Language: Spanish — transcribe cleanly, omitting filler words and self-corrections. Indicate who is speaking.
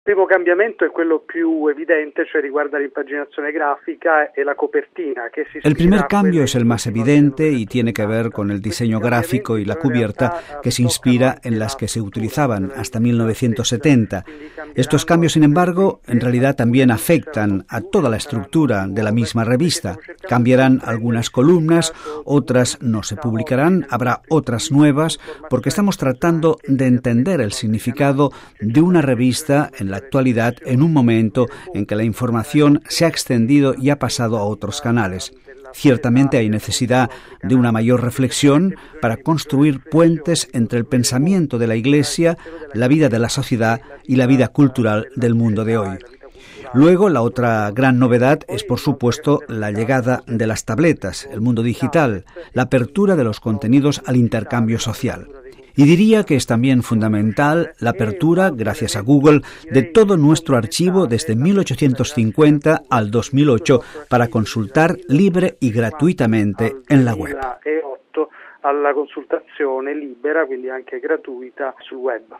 Speaker 1: Il primo cambiamento è quello più evidente, cioè riguarda l'impaginazione grafica e la copertina.
Speaker 2: El primer cambio es el más evidente y tiene que ver con el diseño gráfico y la cubierta que se inspira en las que se utilizaban hasta 1970. Estos cambios, sin embargo, en realidad también afectan a toda la estructura de la misma revista. Cambiarán algunas columnas, otras no se publicarán, habrá otras nuevas, porque estamos tratando de entender el significado de una revista en la actualidad, en un momento en que la información se ha extendido y ha pasado a otros canales. Ciertamente hay necesidad de una mayor reflexión para construir puentes entre el pensamiento de la Iglesia, la vida de la sociedad y la vida cultural del mundo de hoy. Luego, la otra gran novedad es, por supuesto, la llegada de las tabletas, el mundo digital, la apertura de los contenidos al intercambio social. Y diría que es también fundamental la apertura, gracias a Google, de todo nuestro archivo desde 1850 al 2008 para consultar libre y gratuitamente en la web.
Speaker 1: Alla consultazione libera, quindi anche gratuita sul web.